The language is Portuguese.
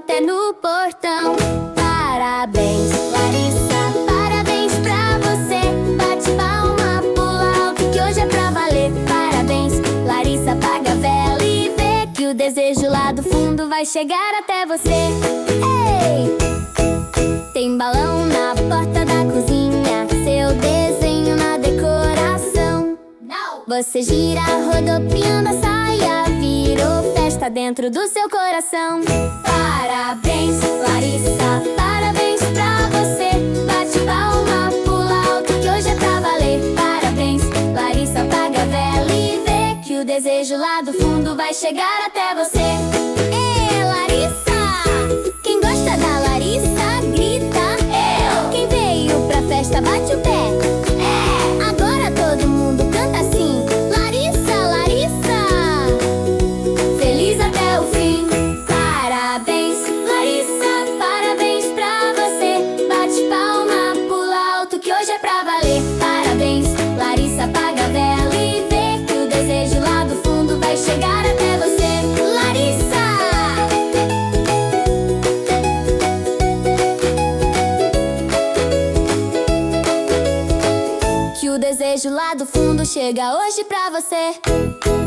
até no portão. Parabéns, Larissa, parabéns pra você. Bate palma, pula alto que hoje é pra valer. Parabéns, Larissa, apaga a vela e vê que o desejo lá do fundo vai chegar até você. Ei! Tem balão na porta da cozinha, seu desenho na decoração. Você gira rodopiando a saia, virou festa dentro do seu coração. Parabéns, Larissa, parabéns pra você. Bate palma, pula alto que hoje é pra valer. Parabéns, Larissa, apaga a vela e vê que o desejo lá do fundo vai chegar até você. Ê, Larissa! Quem gosta da Larissa, grita eu! Quem veio pra festa, bate o pé. É! Agora todo mundo canta assim: Larissa, Larissa! Feliz até o fim. Parabéns, Larissa, parabéns pra você. Bate palma, pula alto que hoje é pra valer. Parabéns, Larissa, apaga a vela e vê que o desejo lá do fundo vai chegar até você. Larissa! Que o desejo lá do fundo chega hoje pra você.